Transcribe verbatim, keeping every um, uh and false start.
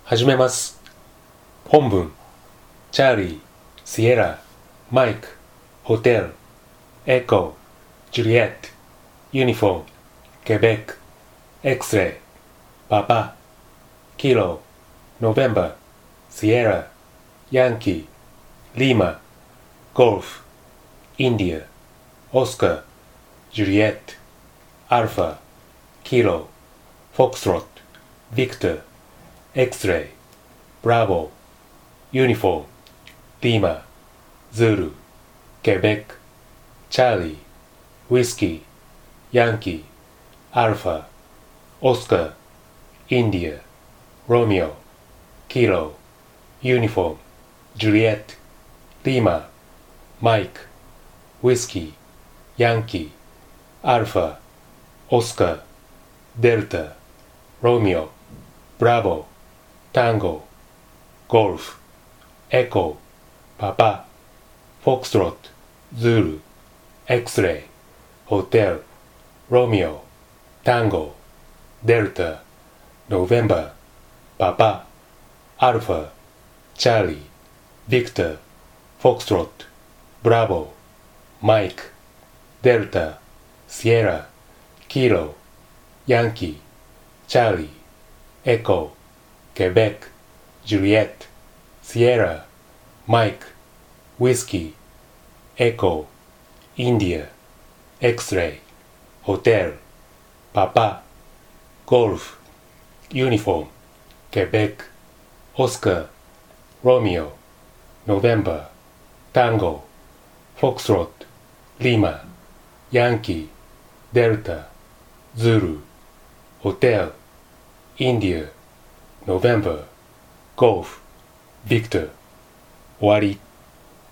始めます。本文、チャーリー、シエラ、マイク、ホテル、エコー、ジュリエット、ユニフォーム、ケベック、X レイ、パパ、キロ、ノベンバー、シエラ、ヤンキー、リーマ、ゴルフ、インディア、オスカー、ジュリエット、アルファ、キロ、フォックスロット、ビクター、X レイ、ブラボー、ユニフォーム、リーマ、ズール、ケベック、チャーリー、ウィスキー、ヤンキー、アルファ、オスカー、インディア、ロミオ、キロ、ユニフォーム、ジュリエット、リーマ、マイク、ウィスキー、ヤンキー、アルファ、オスカー、デルタ、ロミオ、ブラボー、タンゴ、ゴルフ、エコー、パパ、フォックスロット、ズール、X レイ、ホテル、ロミオ、タンゴ、デルタ、ノベンバー、パパ、アルファ、チャーリー、ビクター、フォックスロット、ブラボー、マイク、デルタ、シエラ、キロ、ヤンキー、チャーリー、エコー、ケベック、ジュリエット、シエラ、マイク、ウィスキー、エコー、インディア、X レイ、ホテル、パパ、ゴルフ、ユニフォーム、ケベック、オスカー、ロミオ、ノベンバー、タンゴ、フォックスロット、リーマ、ヤンキー、デルタ、ズール、ホテル、インディア、ノベンバー、ゴルフ、ビクター、終わり。